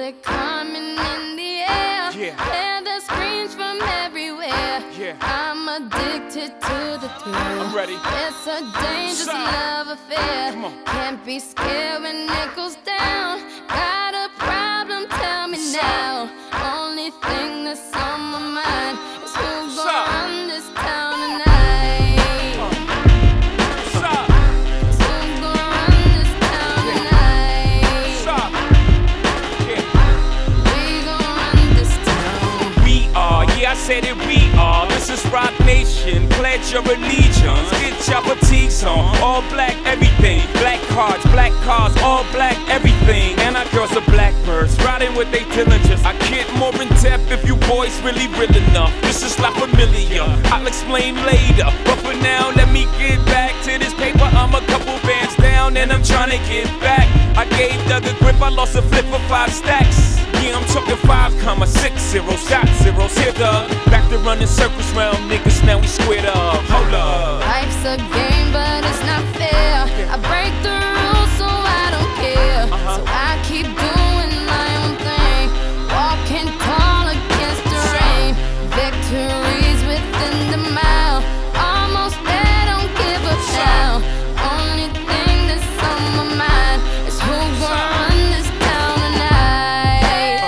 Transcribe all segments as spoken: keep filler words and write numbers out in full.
it coming in the air. Yeah. Hear the screams from everywhere. Yeah. I'm addicted to the thrill. I'm ready. It's a dangerous Shot. love affair. Come on. Can't be scared when it goes down. Got a problem? Tell me Shot. now. Only thing that's on my mind is who's gonna Shot. run this town tonight. What's up? Is who's gonna run this town tonight? Stop. Yeah. We gon' run this town. We are, yeah, I said it, we are. This is Rock Nation, pledge your allegiance. Get your fatigues on, all black everything. Black cards, black cars, all black everything. And our girls are blackbirds, riding with they diligence. I get more in depth if you boys really real enough. This is La Familia, I'll explain later. But for now, let me get back to this paper. I'm a couple bands down and I'm trying to get back. I gave Doug a grip, I lost a flip for five stacks. Yeah, I'm talking five comma six zero shot zeros. Here, Doug, back to running circles round niggas. Now we squared up. Hold up. Life's a game, but it's not fair. I break the rules, so I don't care. Uh-huh. So I keep doing my own thing, walking tall against the rain. Victories within the mile, almost there, don't give up now. Only thing that's on my mind is who's gonna run this town tonight.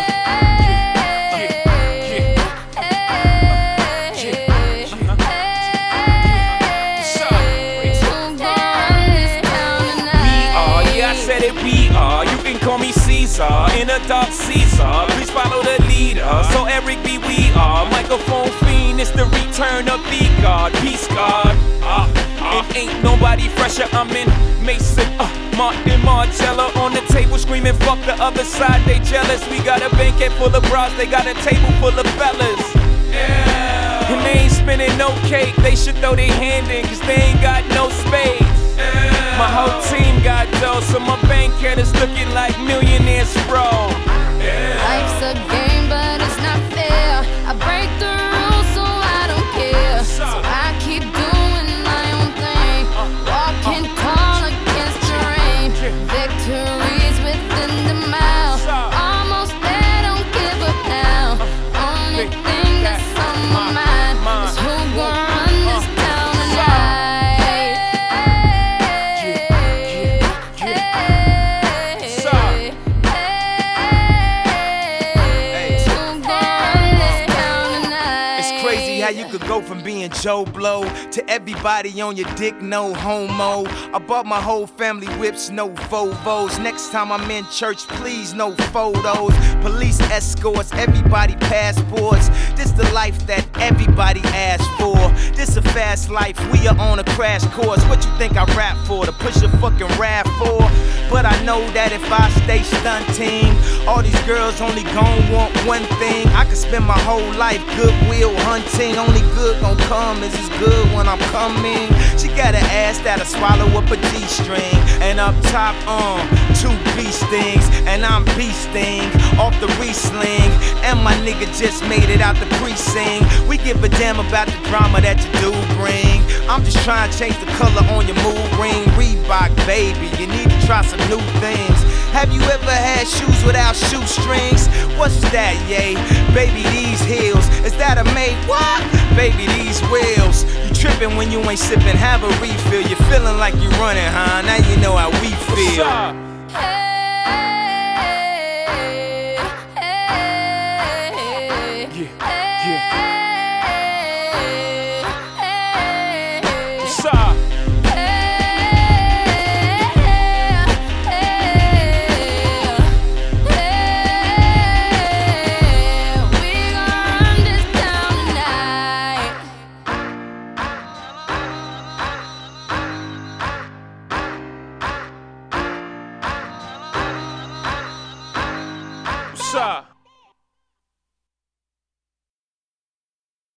I said it, we are. You can call me Caesar, in a dark Caesar. Please follow the leader. So Eric B, we are. Microphone fiend, it's the return of the God. Peace God. Uh, uh. It ain't nobody fresher. I'm in Mason, uh, Martin Margiela on the table screaming, fuck the other side, they jealous. We got a banquet full of bras, they got a table full of fellas. Yeah. And they ain't spinning no cake, they should throw their hand in, cause they ain't got no spades. Yeah. My whole team got dough, so my bank account is looking like millionaires, bro. Yeah. Life's a game, but it's not fair. I break the rules, so I don't care. So I keep doing my own thing, walking tall against the rain. Victories within the mile, almost there, don't give up now. Only thing that's on my mind is who's gonna run this town tonight. How you could go from being Joe Blow to everybody on your dick, no homo. I bought my whole family whips, no Volvos. Next time I'm in church, please, no photos. Police escorts, everybody passports. This the life that everybody asked for. This a fast life, we are on a crash course. What you think I rap for? To push a fucking rap for? But I know that if I stay stunting, all these girls only gon' want one thing. I could spend my whole life goodwill hunting. Only good gon' come is as good when I'm coming. She got an ass that'll swallow up a G-string. And up top, um, two beast things. And I'm beasting off the re-sling. And my nigga just made it out the precinct. We give a damn about the drama that you do bring. I'm just trying to change the color on your mood ring. Reebok, baby, you need to try some new things. Have you ever had shoes without shoestrings? What's that, yay? Baby, these heels, is that a made what? Baby, these wheels. You tripping when you ain't sipping, have a refill. You feeling like you running, huh? Now you know how we feel. Yeah, yeah. What's up? What's up?